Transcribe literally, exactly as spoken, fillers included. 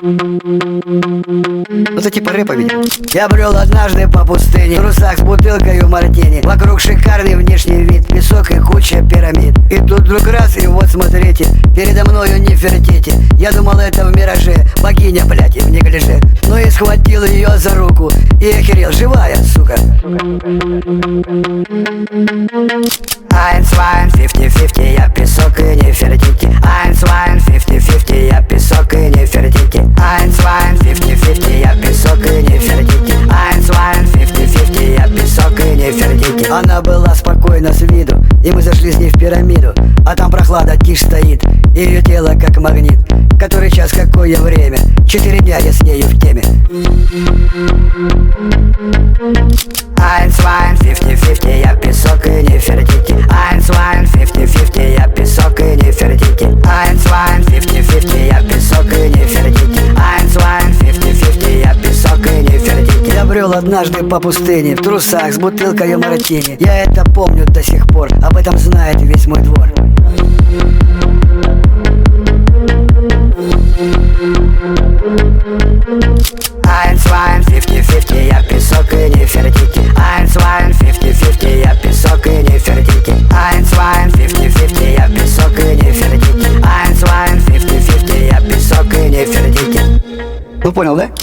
Ну это типа рэпа, видимо. Я брел однажды по пустыне, в трусах с бутылкой мартини. Вокруг шикарный внешний вид, песок и куча пирамид. И тут вдруг раз, и вот смотрите, передо мною Нефертити. Я думал, это в мираже богиня, блядь, и в неглиже. Ну и схватил ее за руку и охерел, живая, сука. Eins, zwei, fifty, fifty, я песок и Нефертити. Eins, zwei, fifty, fifty, я песок и Нефертити. Eins, zwei, fifty, fifty, я песок и Нефертити. Eins, zwei, fifty, fifty, я песок и Нефертити. Она была спокойна с виду, и мы зашли с ней в пирамиду. А там прохлада, тишь стоит, и ее тело как магнит. Который час, какое время, четыре дня я с нею в теме. Eins, zwei, fifty, fifty, я песок и Нефертити. Eins, zwei, fifty, fifty, я песок и Нефертити. Eins, zwei, fifty, fifty, я песок и Нефертити. Eins, zwei, fifty, fifty, я песок и Нефертити. Я брел однажды по пустыне, в трусах с бутылкой мартини. Я это помню до сих пор, об этом знает весь мой двор. Eins, zwei, fifty, fifty, я песок и Нефертити. Eins, zwei, fifty, fifty, я песок и Нефертити. Eins, zwei, fifty, fifty, я песок и Нефертити. Eins, zwei, fifty, fifty, я песок и Нефертити. Ну понял, да?